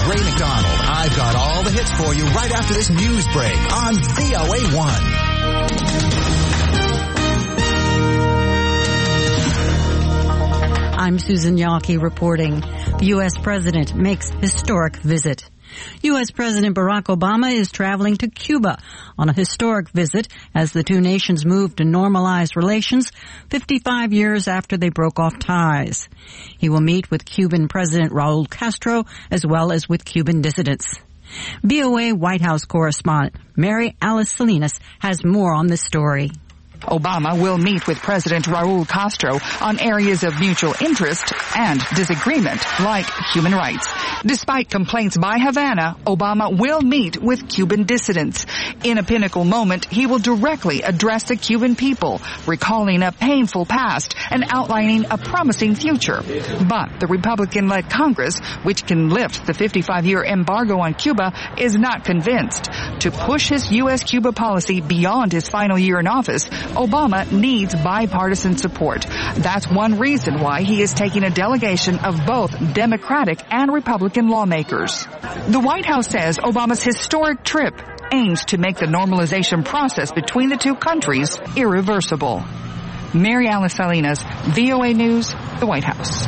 Ray McDonald. I've got all the hits for you right after this news break on VOA1. I'm Susan Yawkey reporting. The U.S. President makes historic visit. U.S. President Barack Obama is traveling to Cuba on a historic visit as the two nations move to normalize relations 55 years after they broke off ties. He will meet with Cuban President Raul Castro as well as with Cuban dissidents. VOA White House correspondent Mary Alice Salinas has more on this story. Obama will meet with President Raul Castro on areas of mutual interest and disagreement, like human rights. Despite complaints by Havana, Obama will meet with Cuban dissidents. In a pinnacle moment, he will directly address the Cuban people, recalling a painful past and outlining a promising future. But the Republican-led Congress, which can lift the 55-year embargo on Cuba, is not convinced. To push his U.S.-Cuba policy beyond his final year in office, Obama needs bipartisan support. That's one reason why he is taking a delegation of both Democratic and Republican lawmakers. The White House says Obama's historic trip aims to make the normalization process between the two countries irreversible. Mary Alice Salinas, VOA News, the White House.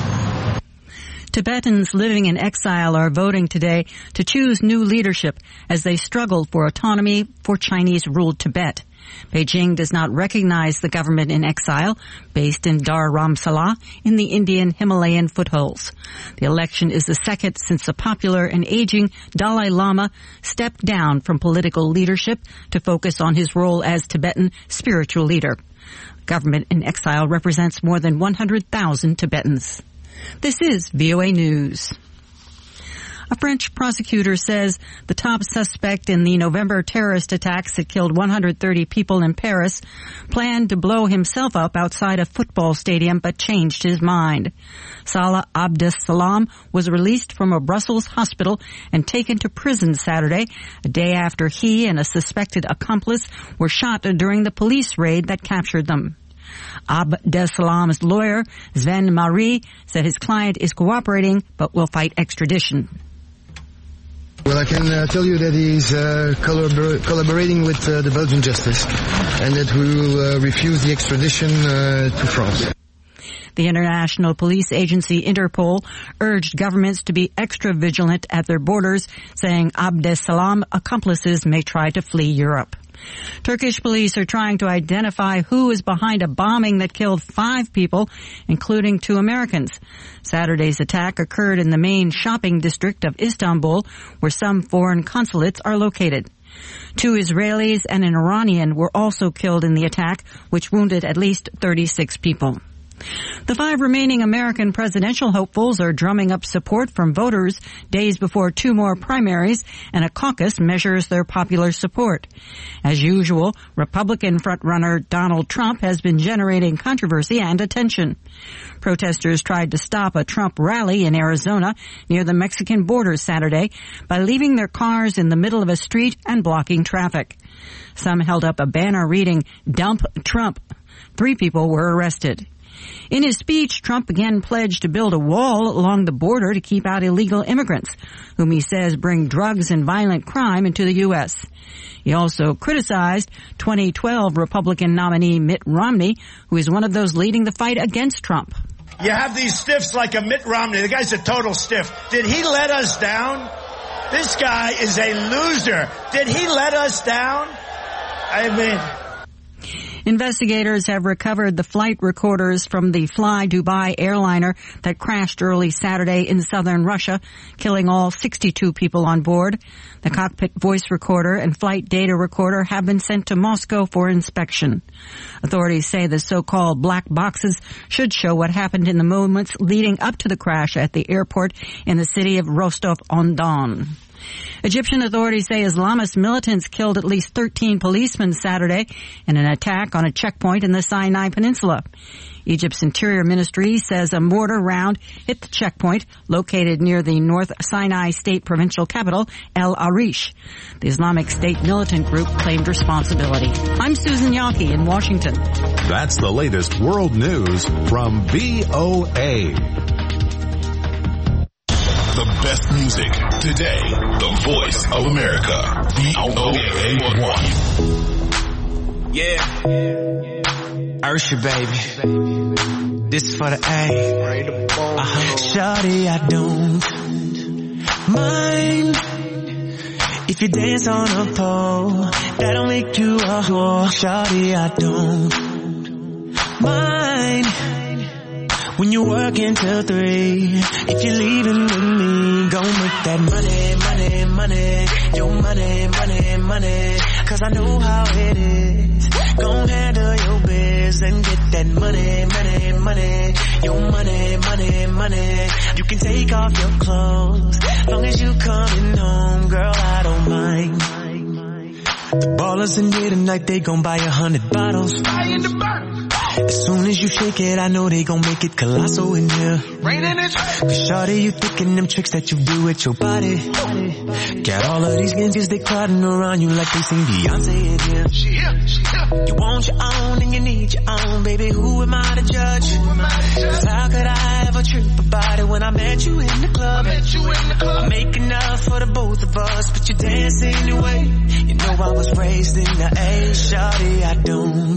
Tibetans living in exile are voting today to choose new leadership as they struggle for autonomy for Chinese-ruled Tibet. Beijing does not recognize the government in exile based in Dharamsala in the Indian Himalayan foothills. The election is the second since the popular and aging Dalai Lama stepped down from political leadership to focus on his role as Tibetan spiritual leader. Government in exile represents more than 100,000 Tibetans. This is VOA News. A French prosecutor says the top suspect in the November terrorist attacks that killed 130 people in Paris planned to blow himself up outside a football stadium but changed his mind. Salah Abdeslam was released from a Brussels hospital and taken to prison Saturday, a day after he and a suspected accomplice were shot during the police raid that captured them. Abdeslam's lawyer, Sven Marie, said his client is cooperating but will fight extradition. Well, I can tell you that he's collaborating with the Belgian justice and that we will refuse the extradition to France. The international police agency Interpol urged governments to be extra vigilant at their borders, saying Abdeslam accomplices may try to flee Europe. Turkish police are trying to identify who is behind a bombing that killed 5 people, including 2 Americans. Saturday's attack occurred in the main shopping district of Istanbul, where some foreign consulates are located. 2 Israelis and an Iranian were also killed in the attack, which wounded at least 36 people. The 5 remaining American presidential hopefuls are drumming up support from voters days before 2 more primaries and a caucus measures their popular support. As usual, Republican frontrunner Donald Trump has been generating controversy and attention. Protesters tried to stop a Trump rally in Arizona near the Mexican border Saturday by leaving their cars in the middle of a street and blocking traffic. Some held up a banner reading, "Dump Trump." 3 people were arrested. In his speech, Trump again pledged to build a wall along the border to keep out illegal immigrants, whom he says bring drugs and violent crime into the U.S. He also criticized 2012 Republican nominee Mitt Romney, who is one of those leading the fight against Trump. You have these stiffs like a Mitt Romney. The guy's a total stiff. Did he let us down? This guy is a loser. Did he let us down? I mean... Investigators have recovered the flight recorders from the Fly Dubai airliner that crashed early Saturday in southern Russia, killing all 62 people on board. The cockpit voice recorder and flight data recorder have been sent to Moscow for inspection. Authorities say the so-called black boxes should show what happened in the moments leading up to the crash at the airport in the city of Rostov-on-Don. Egyptian authorities say Islamist militants killed at least 13 policemen Saturday in an attack on a checkpoint in the Sinai Peninsula. Egypt's Interior Ministry says a mortar round hit the checkpoint located near the North Sinai State provincial capital, El Arish. The Islamic State militant group claimed responsibility. I'm Susan Yawkey in Washington. That's the latest world news from VOA. The best music. Today, the voice of America. VOA1. Yeah. Ursha, baby. This is for the A. Shawty, I don't mind if you dance on a pole. That'll make you a whore. Shawty, I don't mind when you work until 3. If you're leaving with me, go make that money, money, money. Your money, money, money. Cause I know how it is. Gon' handle your biz and get that money, money, money. Your money, money, money. You can take off your clothes. Long as you coming home, girl, I don't mind. The ballers in here tonight, they gon' buy 100 bottles. As soon as you shake it, I know they gon' make it colossal in here. Cause shawty, you thinking them tricks that you do with your body. Got all of these ninjas, they crowding around you like they seen Beyonce in here. You want your own and you need your own, baby, who am I to judge? Cause how could I ever trip about it when I met you in the club? I make enough for the both of us, but you dance anyway. You know I was raised in the A. Shawty, I don't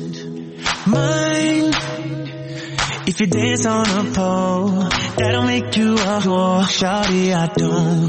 mind if you dance on a pole. That'll make you a whore. Shawty, I don't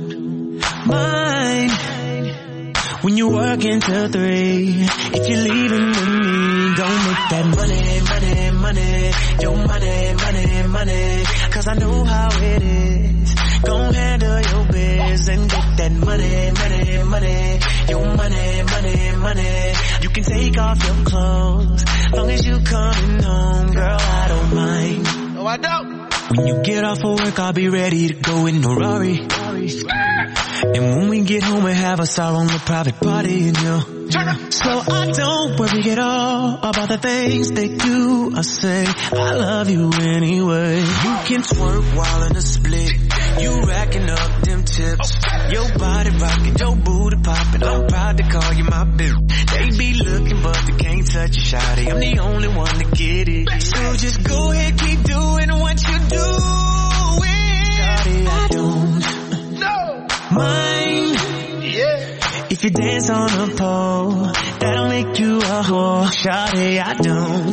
mind when you work until 3. If you're leaving with me, don't make that money, money, money. Your money, money, money. Cause I know how it is. Gon' handle your biz and get that money, money, money. Your money, money, money. You can take off your clothes. Long as you coming home, girl, I don't mind. No, I don't. When you get off of work, I'll be ready to go in a Rari. And when we get home, we have us our own little private party, you know. So I don't worry at all about the things they do or say. I love you anyway. You can twerk while in a split. You racking up them tips. Your body rocking, your booty popping. I'm proud to call you my bitch. They be looking but they can't touch you, shawty. I'm the only one to get it. So just go ahead, keep doing what you doing. Shawty, I don't mind if you dance on a pole. That'll make you a whore. Shawty, I don't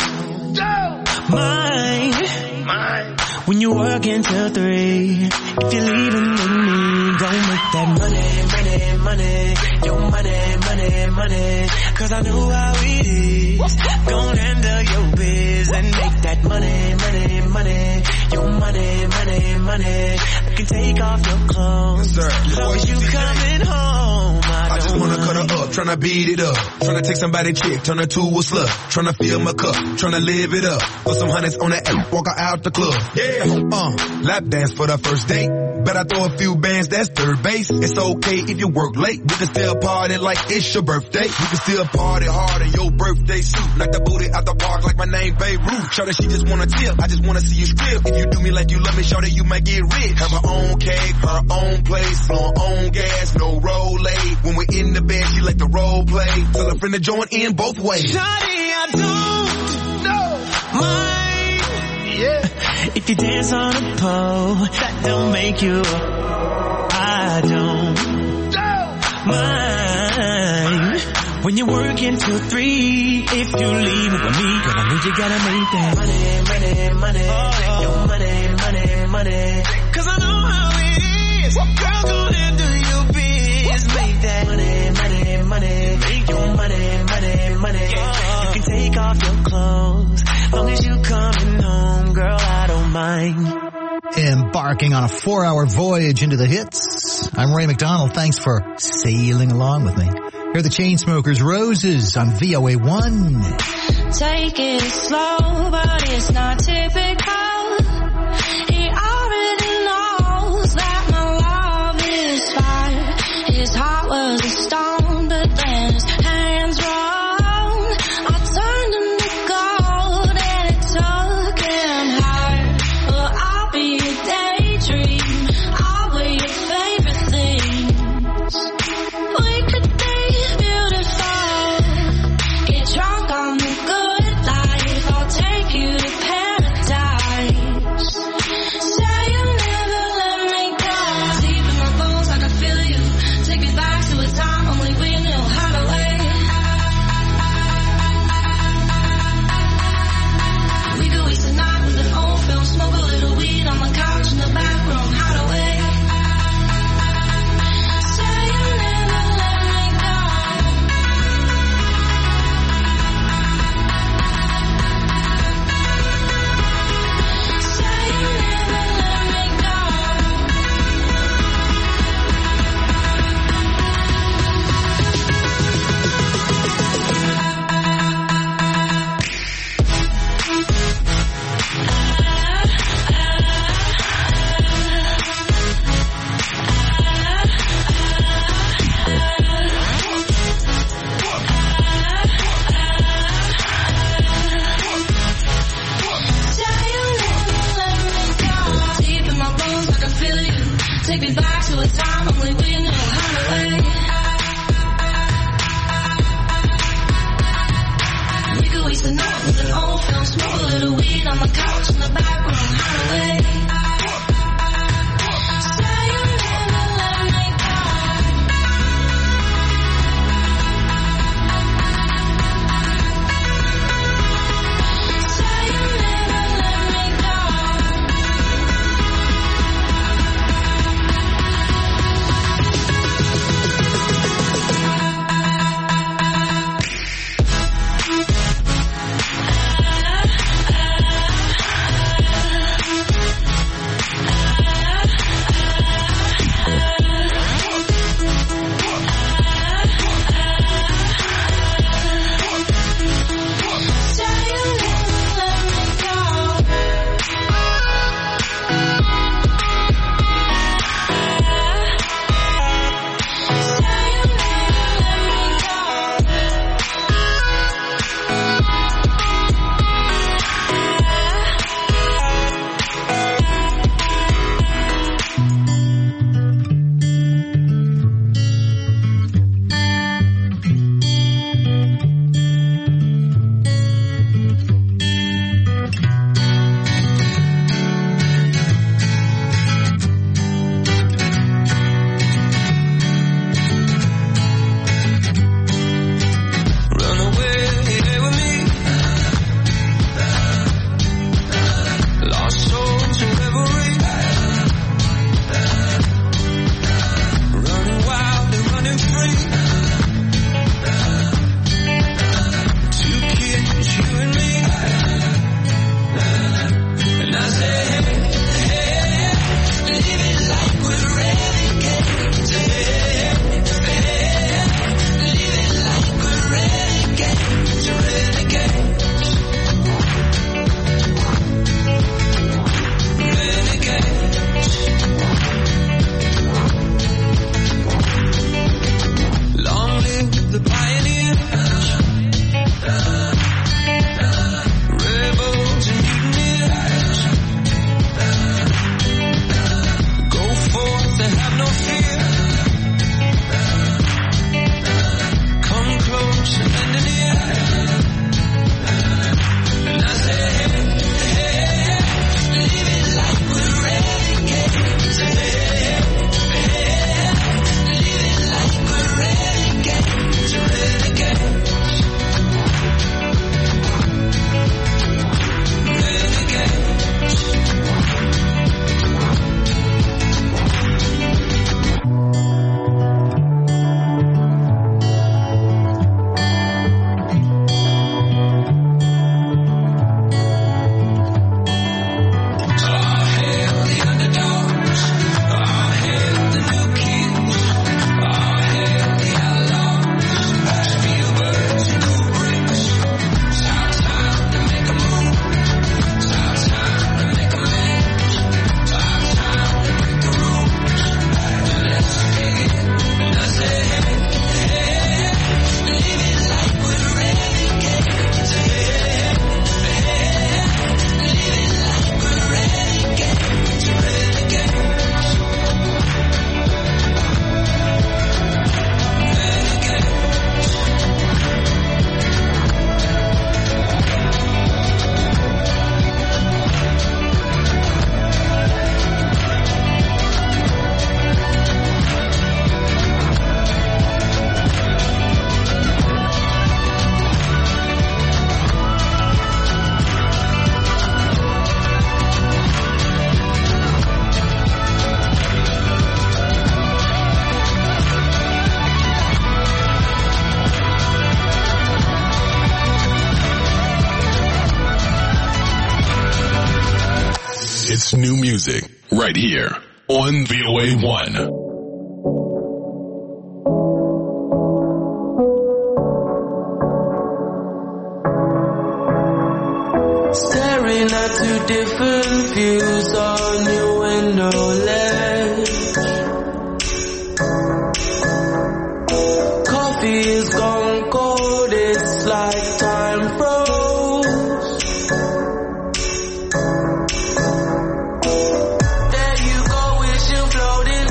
mind when you work until 3. If you're leaving with me, gon' make that money, money, money. Your money, money, money. Cause I know how it is. Gon' handle your biz and make that money, money, money. Your money, money, money. You can take off your clothes. Yes, as long as you coming home. I just wanna cut her up, tryna beat it up. Tryna take somebody chick, turn her to a slut. Tryna fill my cup, tryna live it up. Put some hundreds on that app, walk her out the club. Yeah, lap dance for the first date. Bet I throw a few bands, that's third base. It's okay if you work late. We can still party like it's your birthday. We can still party hard in your birthday suit. Knock the booty out the park like my name Babe Ruth. Shawty, she just wanna tip, I just wanna see you strip. If you do me like you love me, shawty, you might get rich. Have her own cake, her own place, her own gas, no roll aid. When we're in the bed, she like to role play. Tell her friend to join in both ways. Shawty, I don't mind if you dance on a pole. That don't make you. I don't mind when you're working till 3. If you leave with me, girl, I know you gotta make that money, money, money. Your money, money, money. Cause I know how it is. Girl, go handle your biz. Make that money, money, money. Make your money, money, money. You can take off your clothes. Long as you coming home, girl, I don't mind. Embarking on a 4-hour voyage into the hits. I'm Ray McDonald. Thanks for sailing along with me. Here are the Chainsmokers, Roses on VOA1. Take it slow, but it's not typical. He already knows that my love is fire. His heart was a stone, but then his hands rolled. I turned him to gold and it took him higher. Well, I'll be your daydream. I'll wear your favorite things. We could be beautiful. Get drunk on the good life. I'll take you to paradise. Take me back to a time only we knew how to wait. We could waste the night with an old film, smoke a little weed on the couch in the back room, how to wait. It's new music right here on VOA1. Staring at two different views on your window ledge. Coffee is gone cold, it's like time froze. There you go with your floating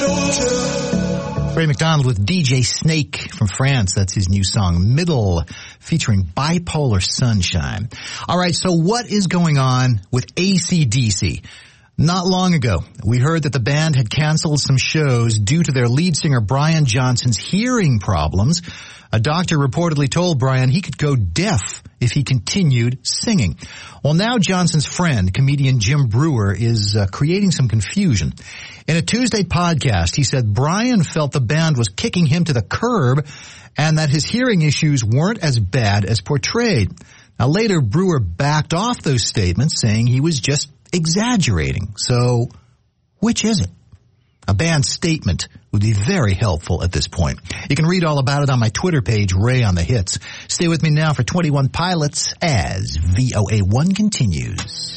Ray McDonald with DJ Snake from France. That's his new song, Middle, featuring Bipolar Sunshine. All right, so what is going on with AC/DC? Not long ago, we heard that the band had canceled some shows due to their lead singer Brian Johnson's hearing problems. A doctor reportedly told Brian he could go deaf if he continued singing. Well, now Johnson's friend, comedian Jim Breuer, is creating some confusion. In a Tuesday podcast, he said Brian felt the band was kicking him to the curb and that his hearing issues weren't as bad as portrayed. Now, later, Breuer backed off those statements, saying he was just exaggerating. So, which is it? A band statement would be very helpful at this point. You can read all about it on my Twitter page, Ray on the Hits. Stay with me now for 21 Pilots as VOA1 continues.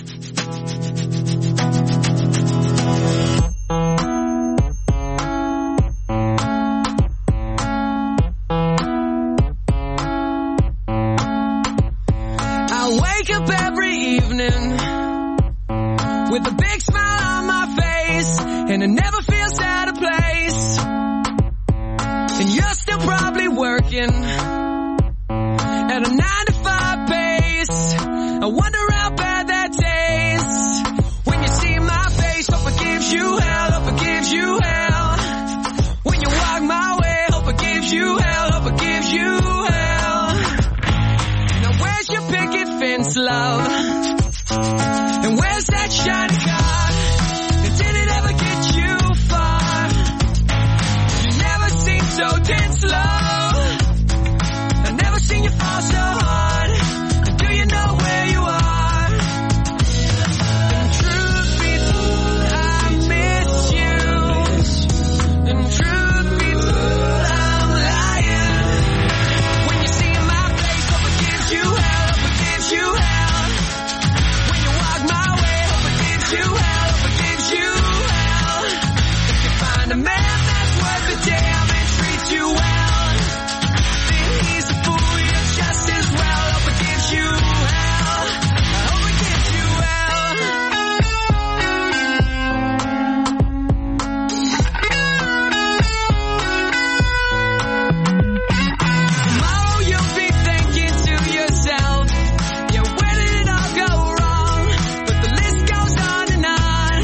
I wake up every evening with a big smile on my face, and it never feels out of place. And you're still probably working at a 9-to-5 pace. I wonder how bad that tastes. When you see my face, hope it gives you hell, hope it gives you hell. When you walk my way, hope it gives you hell, hope it gives you hell. Now where's your picket fence, love? And where's that shiny car? And did it ever get you far? You never seem so dead slow. I've never seen you fall so hard. And do you know where you are? And truth be told, I miss you. And truth be told, I'm lying. When you see my face, hope it gives you hell, hope it gives you hell. My way, hope it gives you hell, hope it gives you hell. If you find a man that's worth a damn and treats you well, then he's a fool, you're just as well. Hope it gives you hell, I hope it gives you hell. Tomorrow you'll be thinking to yourself, yeah, where did it all go wrong? But the list goes on and on.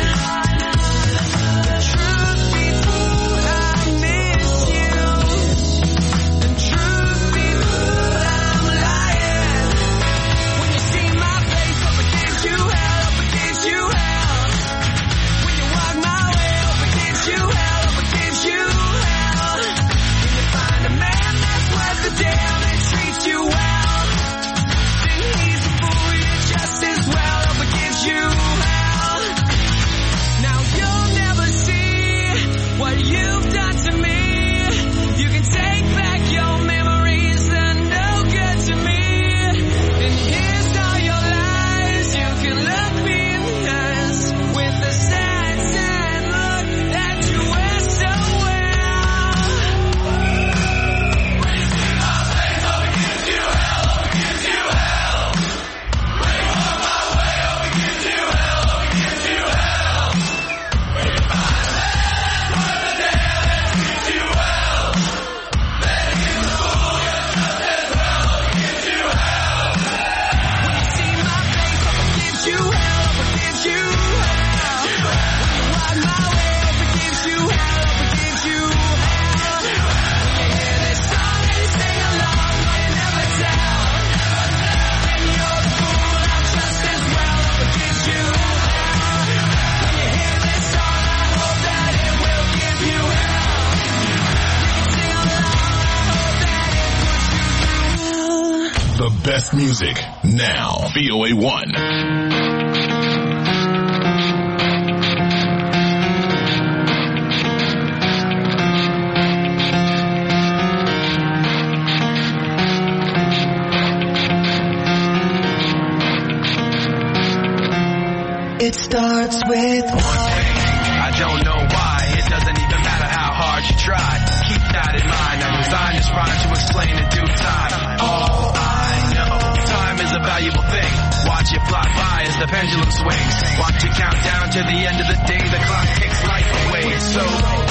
Truth be told, I miss you. And truth be told, I'm lying. When you see my face, hope it gives you hell, hope it gives you hell. When you walk my way, hope it gives you hell, hope it gives you hell. When you find a man that's worth the damn and treats you well, then he's a fool, you're just as well. Hope it gives you hell. Now you'll never see what you've done to me. You can take back your memories, they're no good to me. And here's all your lies. You can look me in the eyes with the sad, sad look that you wear so well. When you see my face, hope it gives you hell, hope it gives you hell. When you walk my way, hope it gives you hell, hope it gives you hell. When you hear this song and you sing along, but you never tell. Then you're the fool, I'm just as well, hope it gives you hell. When you hear this song, I hope that it will give you hell. You can sing along, I hope that it puts you through hell. The best music now. VOA1. It starts with I don't know why. It doesn't even matter how hard you try. Keep that in mind. I'm designed this rhyme to explain in due time. All I know, time is a valuable thing. Watch it fly by as the pendulum swings. Watch it count down to the end of the day. The clock kicks life away. It's so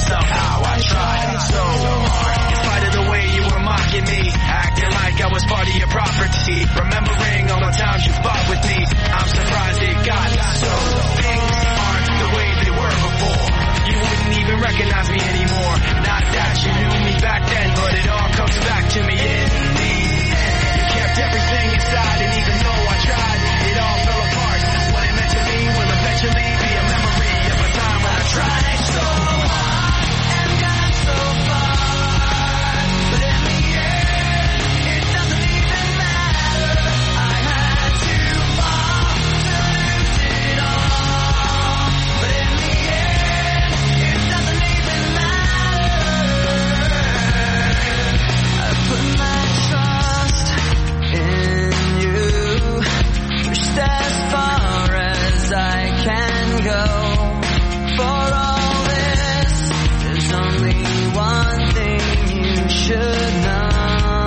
somehow I tried so hard. In spite of the way you were mocking me, acting like I was part of your property, remembering all the times you fought with me, I'm surprised it got so. Things aren't the way they were before. You wouldn't even recognize me anymore. Not that you knew me back then, but it all comes back to me in the end. You kept everything inside, and even though I tried, it all fell apart. What it meant to me will eventually be a memory of a time when I tried so hard and got so far. But in the end, it doesn't even matter. I had to fall to lose it all. But in the end, it doesn't even matter. I put my trust in you, pushed as far as I can go. For all this, there's only one thing you should know.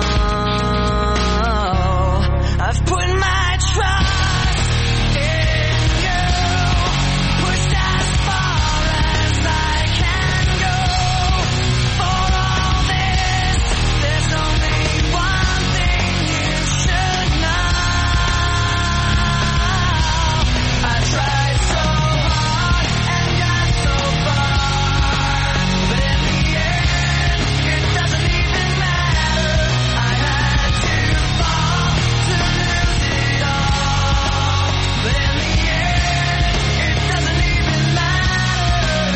I've put my trust in you, pushed as far as I can go. For all this, there's only one thing you should know. I tried so hard and got so far, but in the end, it doesn't even matter. I had to fall to lose it all, but in the end, it doesn't even matter.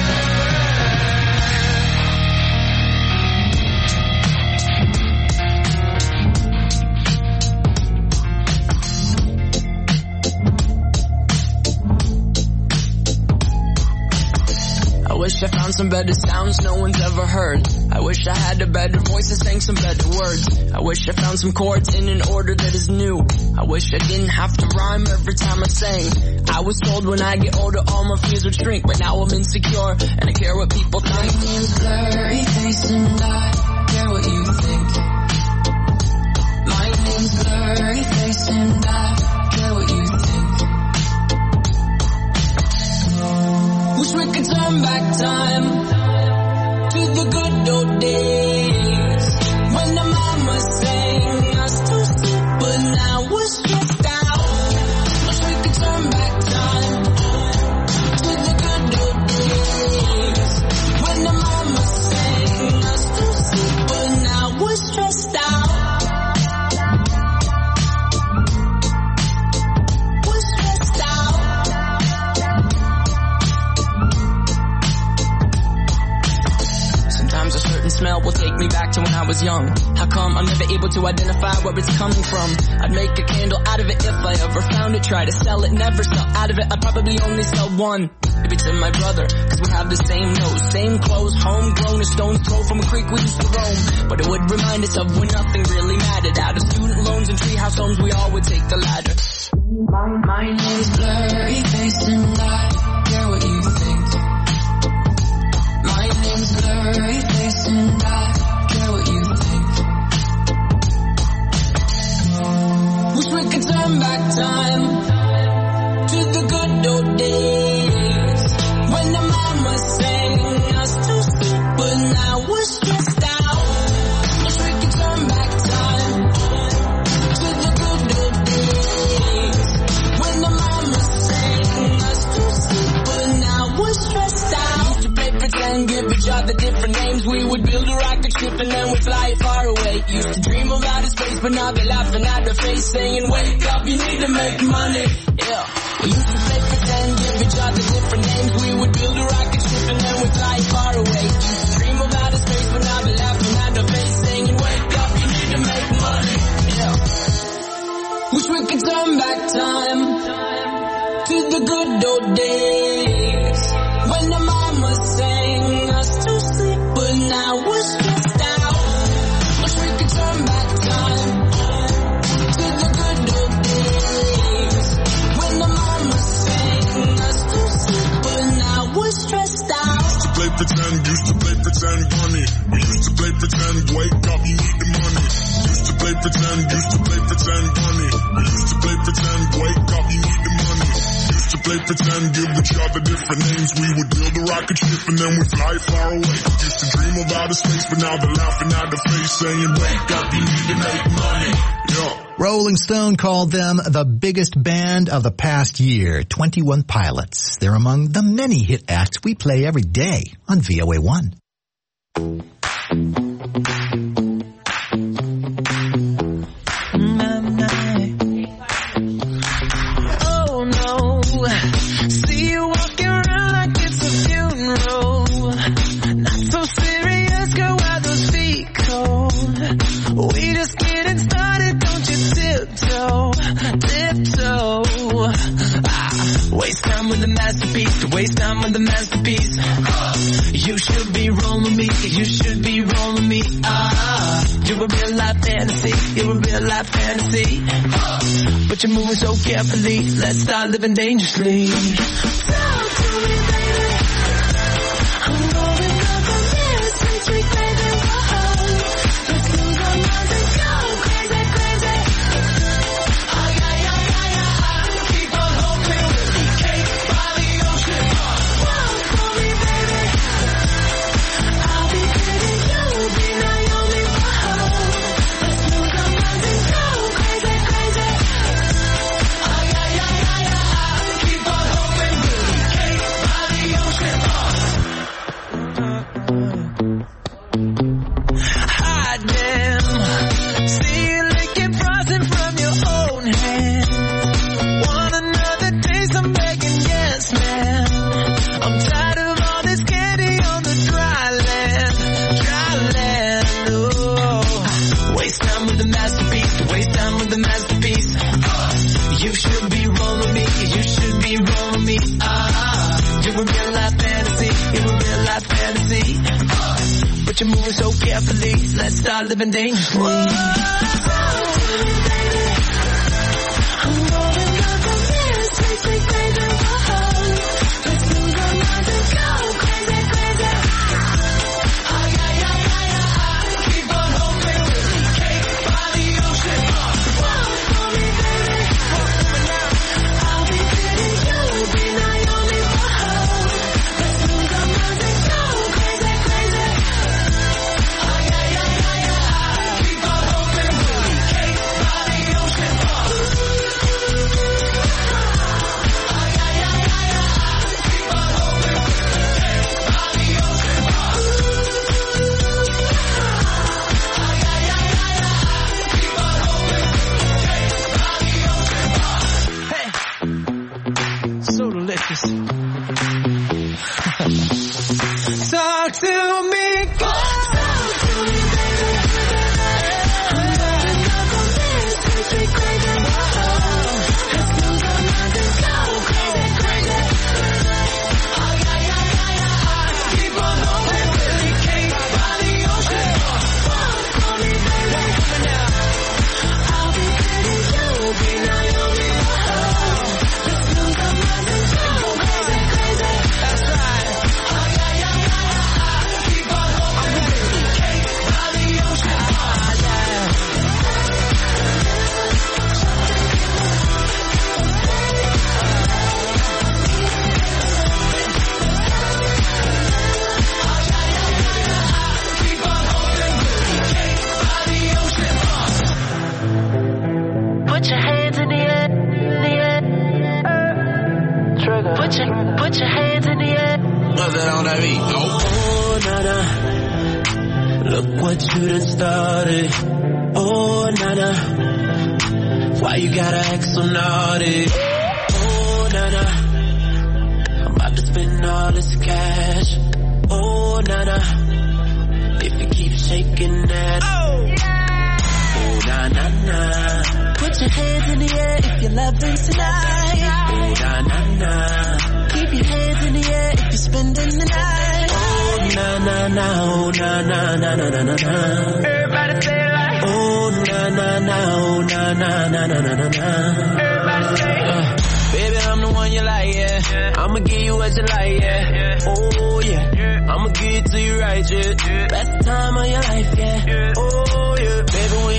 I wish I found some better sounds no one's ever heard. I wish I had a better voice and sang some better words. I wish I found some chords in an order that is new. I wish I didn't have to rhyme every time I sang. I was told when I get older all my fears would shrink, but now I'm insecure and I care what people think. My name's Blurry Face and I care what you think. My name's Blurry Face and I care what you think. Wish we could turn back time to the good old days when the mama sang us to sleep, but now we're stressed out. Wish we could turn back time to the good old days when the mama sang us to sleep, but now we're stressed out. We're stressed out. Sometimes a certain smell will take me back to when I was young. How come I'm never able to identify where it's coming from? I'd make a candle out of it if I ever found it. Try to sell it, never sell out of it. I'd probably only sell one. Maybe to my brother, cause we have the same nose, same clothes, homegrown, a stone's throw from a creek we used to roam. But it would remind us of when nothing really mattered. Out of student loans and treehouse homes, we all would take the ladder. My name's Blurry Face and I care what you think. My name's Blurry Face and I care what you think. Wish we could turn back time to the good old days when the mama sang us to sleep, but now we're stressed out. Wish we could turn back time to the good old days when the mama sang us to sleep, but now we're stressed out. Used to play pretend, give each other different names. We would build a rocket ship and then we'd fly far away. Used to dream of outer space, but now they're laughing at their face, saying, wake up, you need to make money. Yeah. We used to play pretend, give each other different names. We would build a rocket ship and then we'd fly far away. Used to dream of outer space, but now they're laughing at their face, saying, wake up, you need to make money. Yeah. Wish we could turn back time to the good old days when the mama sang us to sleep, but now we're stressed out. Wish we could turn back time to the good old days when the mama sang us to sleep, but now we're stressed out. Used to play pretend, funny. We used to play pretend, wake up, you need the money. Used to play pretend, funny. We used to play pretend, wake up, you need the money. Used used to play pretend, give each other different names. We would build a rocket ship and then we'd fly far away. Used to dream of outer space, but now they're laughing at the face, saying, wake up, you need to make money. Yeah. Rolling Stone called them the biggest band of the past year, 21 Pilots. They're among the many hit acts we play every day on VOA1. Oh no, see you walking around like it's a funeral. Not so serious, girl, why those feet cold? We just getting started, don't you tiptoe. Waste time with the masterpiece, waste time with the masterpiece. You should be rolling me, you should be rolling me. You're a real life fantasy, you're a real life fantasy. But you're moving so carefully, let's start living dangerously. Talk to me, baby. I'm going up on this, sweet baby. Whoa. Let's lose our minds and go crazy, crazy. Oh yeah, yeah, yeah, yeah. Keep on hoping, cake by the ocean. Walk for me, baby. I'll be pretty, you'll be Naomi. Whoa. Let's lose our minds and go crazy, crazy. Oh yeah, yeah, yeah, yeah. Keep on hoping, cake by the ocean. Hot damn. See you licking frozen from your own hand. Want another taste? I'm begging, yes, man. I'm tired of all this candy on the dry land. Dry land, oh. Waste time with the masterpiece, waste time with the masterpiece. You should be rolling me, you should be rolling me. You're a real life fantasy, you're a real life fantasy. But you're moving so carefully, let's start living dangerously. Whoa. Talk to me, baby. I'm rolling up on this, sweet baby. Whoa. Let's lose our minds and go crazy, crazy. Oh yeah, yeah, yeah, yeah. Keep on hoping, cake by the ocean. Walk for me, baby. I'll be pretty, you'll be Naomi. Whoa. Let's lose our minds and go crazy, crazy. Oh yeah, yeah, yeah, yeah. Keep on hoping, cake by the ocean. Oh yeah, yeah, yeah, yeah. Keep on hoping, cake by the ocean. Oh yeah, yeah, yeah, yeah. Keep on hoping, cake by the ocean. Hey, so delicious. Talk to me, talk to me, baby. I'm rolling up on this, sweet crazy. Whoa. Let's lose our minds and go crazy, crazy. Oh yeah, yeah, yeah, yeah. Keep on hoping, cake by the ocean. Walk for me, baby. I'll be pretty, you'll be Naomi. Whoa. Let's lose our minds and go crazy, crazy. That's right. Oh yeah, yeah, yeah, yeah. Keep on hoping, cake by the ocean. Oh yeah. Keep on hoping, cake by the ocean. Put your hands in the air, in the air. Trigger. Put your hands in the air. What's that on that beat? Oh, nana, look what you done started. Oh, nana, why you gotta act so naughty? Oh, nana, I'm about to spend all this cash. Oh, nana, if you keep shaking that. Oh, na na na. Put your hands in the air if you're loving tonight. Oh, na na na. Keep your hands in the air if you're spending the night. Oh, na na na. Oh, na na na na na na na. Everybody say it like. Oh, na na na. Oh, na na na na na na na. Everybody say it. Baby, I'm the one you like, yeah. I'ma give you what you like, yeah. Oh, yeah. I'ma give it to you right, yeah. Best time of your life, yeah. Oh, yeah. Baby, when you ready,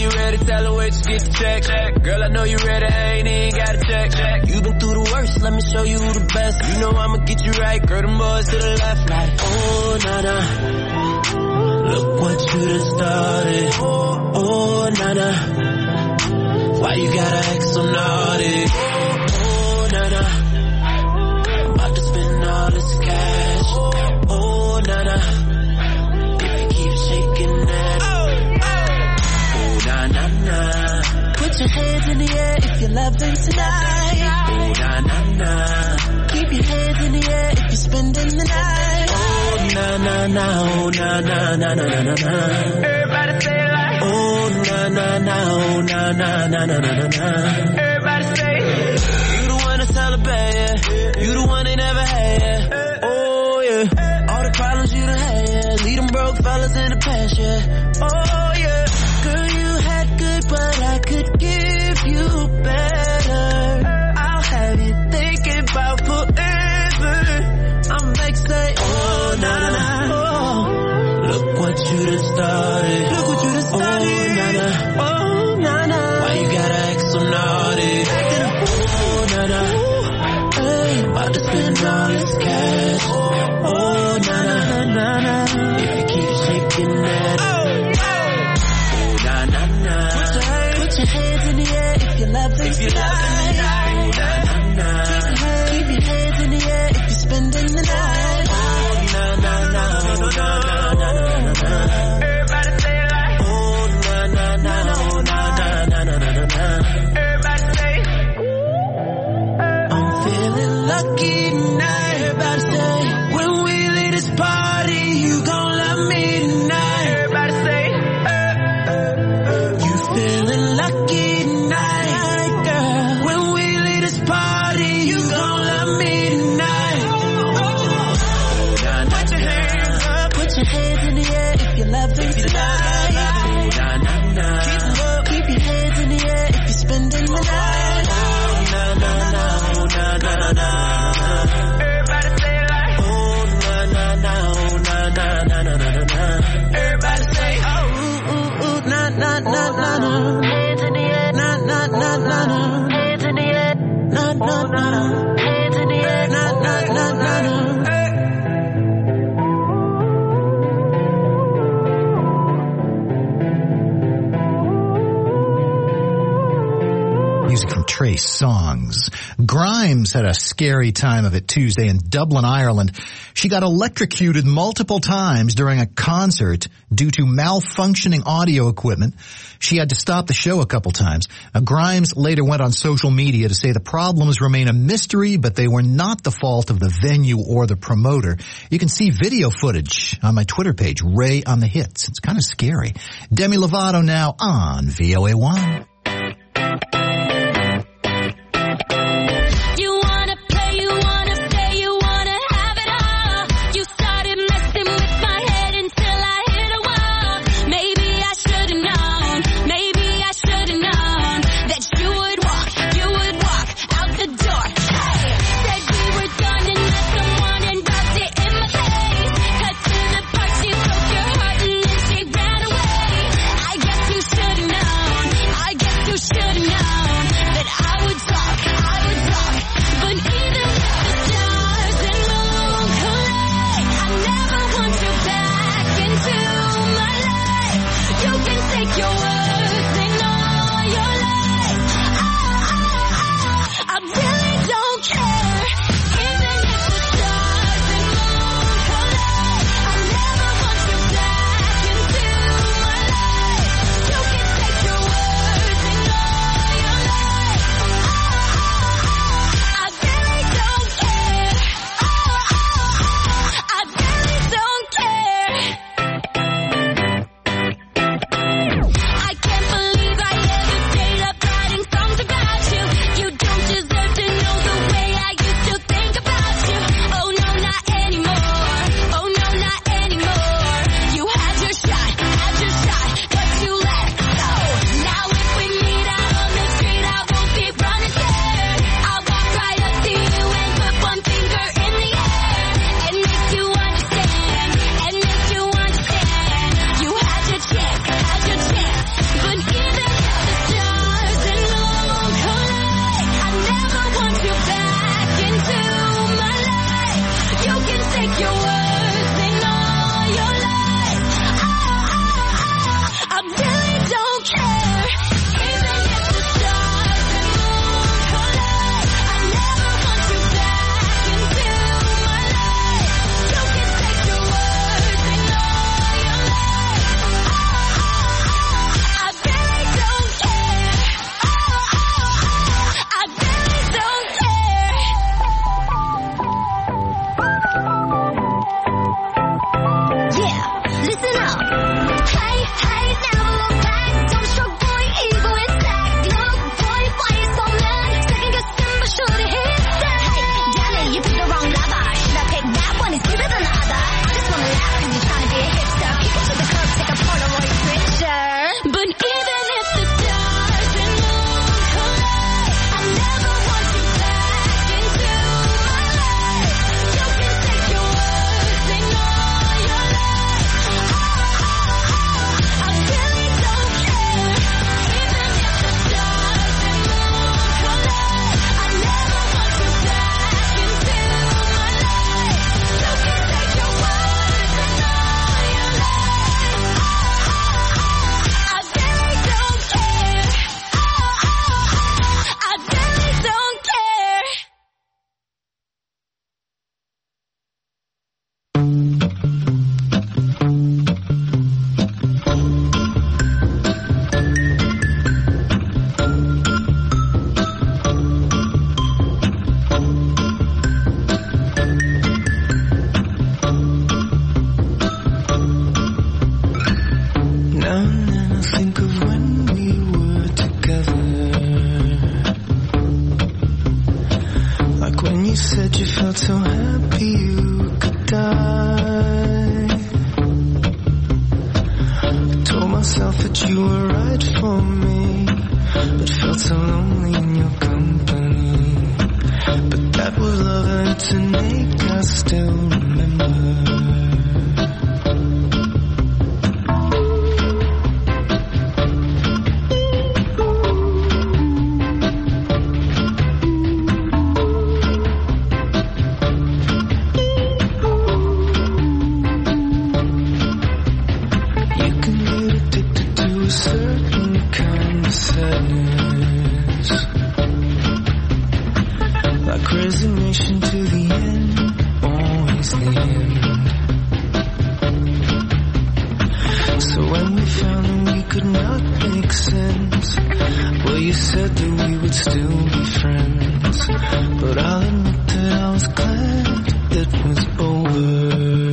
tell her wait to get the check. Girl, I know you ready, I ain't even gotta check. You been through the worst, let me show you who the best. You know I'ma get you right, girl, them boys to the left. Like, oh, na-na, look what you done started. Oh, na-na, why you gotta act so naughty? Oh, na-na, I'm about to spend all this cash. Oh, na-na, if you keep shaking that. Oh, na-na-na, put your hands in the air if you're loving tonight. Oh, na-na-na, keep your hands in the air if you're spending the night. Oh, na-na-na, oh, na-na-na-na-na-na-na. Everybody say it like, oh, na-na-na, oh, na-na-na-na-na-na-na. Everybody say it. You the one that's celebrate, yeah. You the one they never had, yeah. Oh, yeah. All the problems you done had, yeah. Leave them broke fellas in the past, yeah. Oh, yeah. Girl, you had good, but I could give you better. I'll have you thinking about forever. I'm like, say, oh, na-na-na, oh. Look what you done started. Look what you done started. Oh, na-na, oh, na-na. Why you gotta act so naughty? Oh, na-na, hey, about to spend all this cash. Oh, na-na, na-na, if you keep shaking that. Oh, na-na-na, put your hands in the air if you love this tonight. Oh, na-na-na, keep your hands in the air if you're spending the night. Oh, na-na-na, na-na-na-na-na-na. Everybody say it like, oh, na-na-na, oh, na-na-na-na-na-na. Everybody say, I'm feeling lucky tonight. Everybody say, when we leave this party, you gon' love me tonight. Everybody say, you feeling lucky tonight, girl. When we leave this party, you gon' love me tonight. Put your hands up, put your hands in the air if you love it tonight. Keep them up, keep your hands in the air if you're spending the night. Na-na-na. Everybody say it like, oh, na-na-na, oh, na-na-na-na-na-na. Everybody say, oh, ooh, ooh, ooh, na-na-na-na-na. Hands in the air, na-na-na-na-na. Hands in the air, na-na-na. Hands in the air, na-na-na-na-na. Music from Trey Songz. Grimes had a scary time of it Tuesday in Dublin, Ireland. She got electrocuted multiple times during a concert due to malfunctioning audio equipment. She had to stop the show a couple times. Grimes later went on social media to say the problems remain a mystery, but they were not the fault of the venue or the promoter. You can see video footage on my Twitter page, Ray on the Hits. It's kind of scary. Demi Lovato now on VOA1. I myself that you were right for me, but felt so lonely in your company. But that was love and tonight I still remember. Resignation to the end, always the end. So when we found that we could not make sense, well, you said that we would still be friends. But I'll admit that I was glad it was over.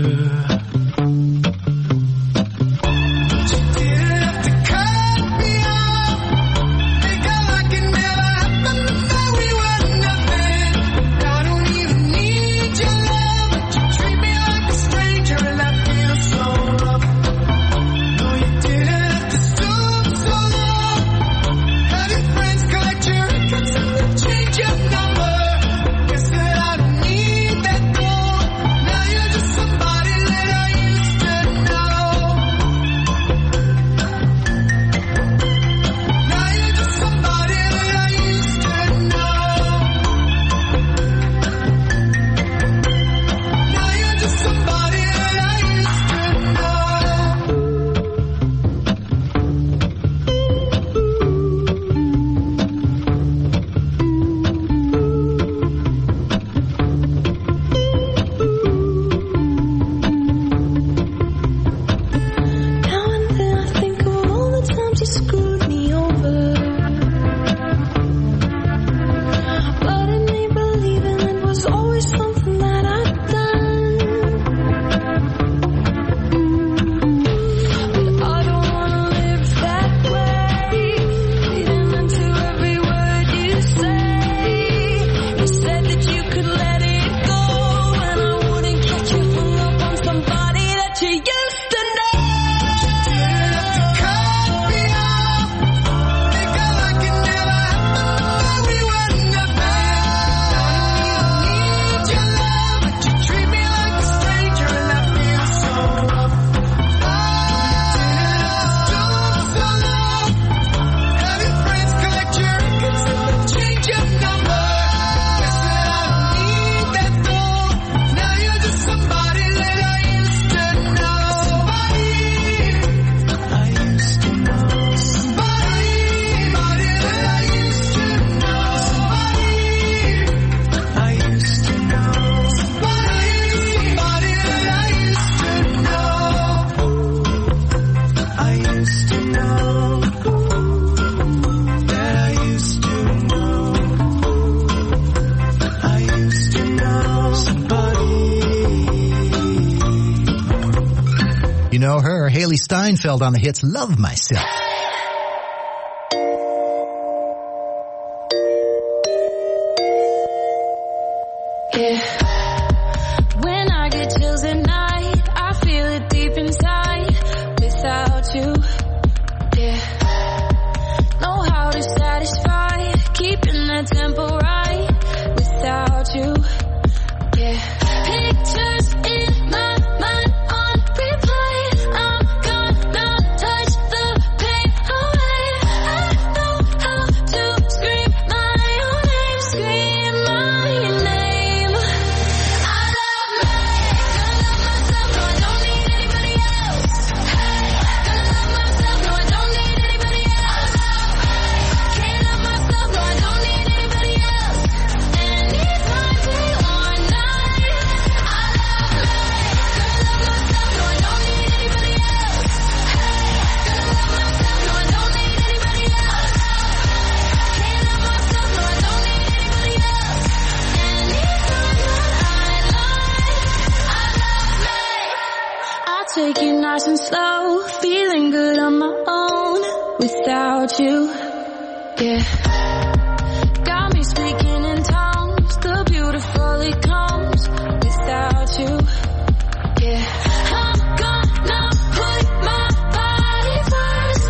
Haley Steinfeld on the hits Love Myself. Yeah. When I get chills at night, I feel it deep inside. Without you, yeah. Know how to satisfy, keeping that tempo right. Without you, yeah. Pictures in my mind on replay. Take it nice and slow, feeling good on my own without you, yeah. Got me speaking in tongues, the beautiful it comes without you, yeah. I'm gonna put my body first.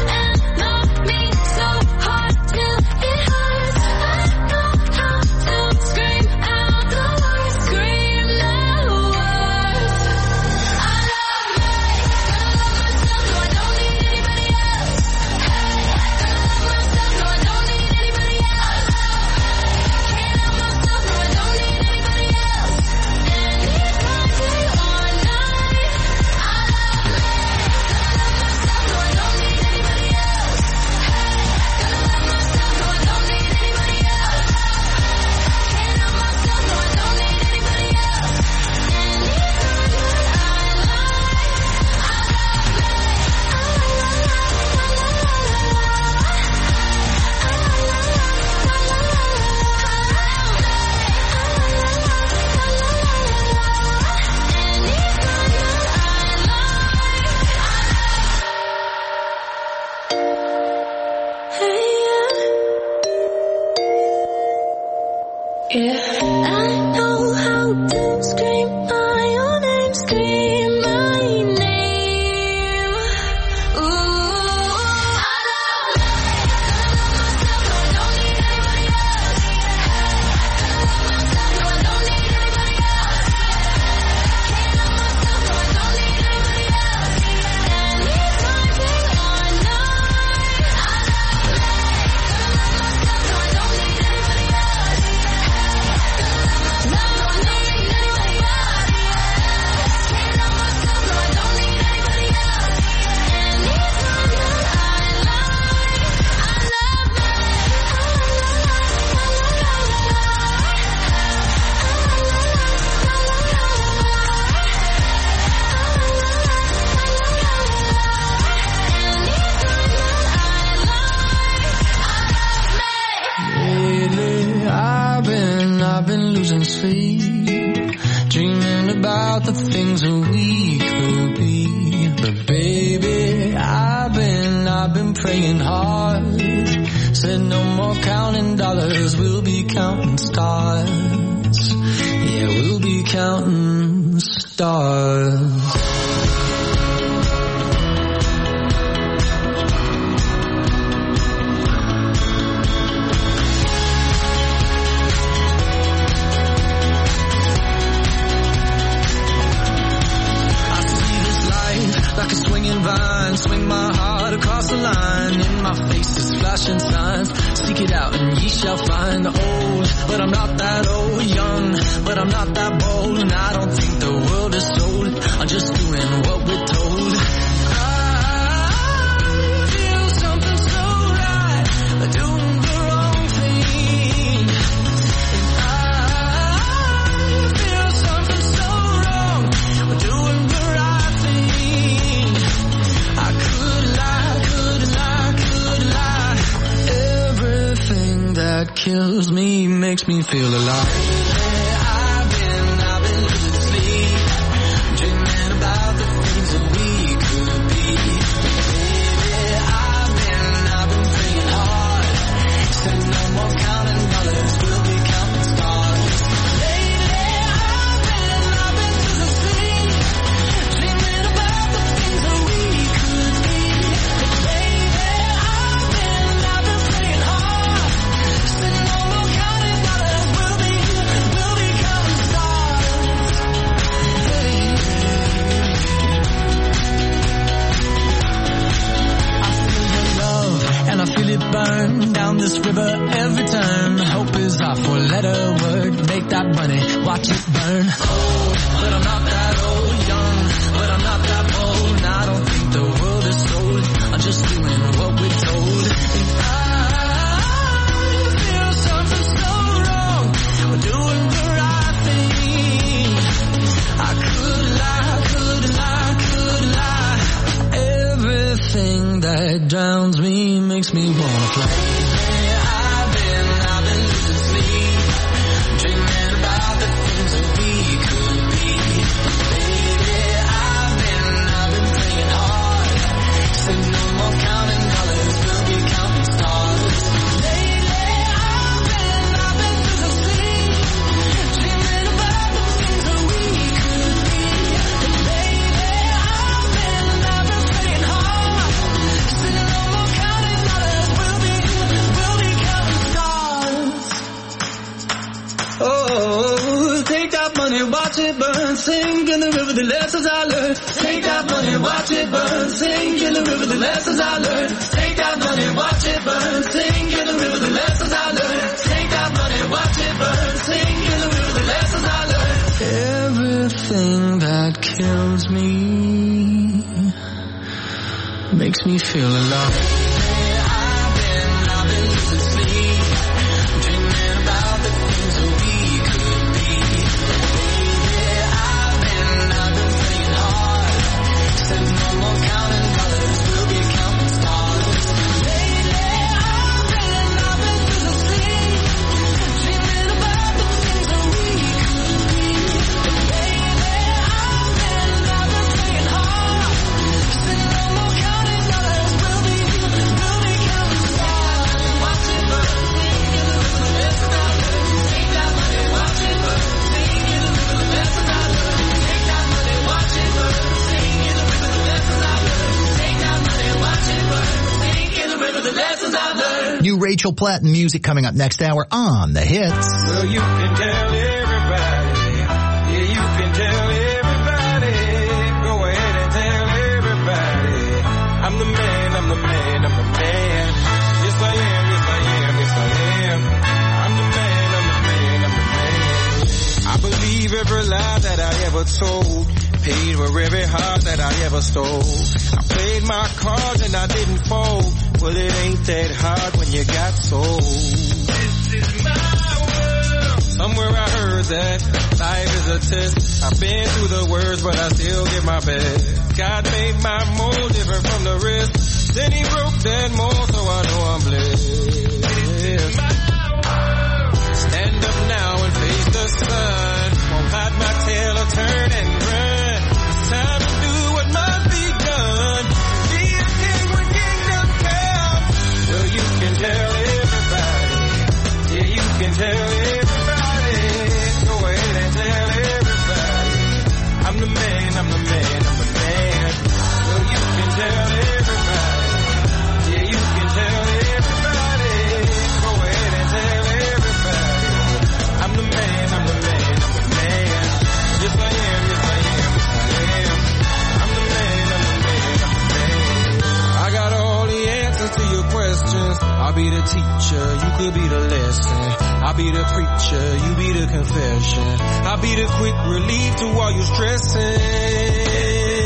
praying hard. Said no more counting dollars, we'll be counting stars. Yeah, we'll be counting stars. Like a swinging vine, swing my heart across the line. In my face is flashing signs. Seek it out and ye shall find. Old, but I'm not that old. Young, but I'm not that bold. And I don't think the world is sold. I'm just doing what we're told. I feel something so right, doing the wrong thing. And I feel something so wrong, doing the right thing. I could lie. Everything that kills me makes me feel alive. I've been losing sleep, dreaming about the things that we could be. Baby, I've been praying hard. Said no more counting dollars, we'll be counting stars. Lately, I've been losing sleep, dreaming about the things that we could be. Baby, I've been praying hard. Said no more counting dollars, we'll be counting stars. I feel your love and I feel it burn down this river every turn. Hope is our four-letter word. Make that money, watch it burn. Old, but I'm not that old. Young, but I'm not that bold. And I don't think the world is sold. I'm just doing what we're told. And I feel something so wrong. We're doing the right thing. I could lie. Everything that drowns me makes me wanna play. I've been losing sleep, dreaming about the things that we could be. Baby, I've been praying hard. Say no more counting dollars, we'll be counting stars. Lately, I've been losing sleep, dreaming about the things that we could be. Baby, I've been praying hard. Say no more counting dollars, we'll be counting stars. Oh, take that money, watch it burn, sing in the river the lessons I learned. Take that money, watch it burn, sing in the river the lessons I learned. Take that money, watch it burn, sing in the river the lessons I learned. Take that money, watch it burn, sing in the river the lessons I learned. Everything that kills me makes me feel alive. I've been losing sleep, dreaming about the things that we could be. Baby, I've been praying hard. Said no more counting dollars, we'll be counting stars. Lately, I've been losing sleep, dreaming about the things that we could be. Baby, I've been praying hard. Said no more counting dollars, we'll be counting stars. Watch it burn, sing in the river the lessons I learned. Take that money, watch it burn, sing in the river the lessons I learned. Take that money, watch it burn, sing in the river the lessons I learned. Take that money, watch it burn, sing in the river the lessons I learned. New Rachel Platt music coming up next hour on The Hits. Well, you can tell everybody. Yeah, you can tell everybody. Go ahead and tell everybody. I'm the man, I'm the man, I'm the man. Yes, I am, yes, I am, yes, I am. I'm the man, I'm the man, I'm the man. I believe every lie that I ever told. Paid for every heart that I ever stole. I played my cards and I didn't fold. Well, it ain't that hard when you got sold. This is my world. Somewhere I heard that life is a test. I've been through the worst, but I still give my best. God made my mold different from the rest. Then he broke that mold, so I know I'm blessed. This is my world. Stand up now and face the sun. Won't hide my tail or turn and run. It's time to do what must be done. Be a king when kingdom comes. to your questions. I'll be the teacher, you could be the lesson. I'll be the preacher, you be the confession. I'll be the quick relief to all your stressing.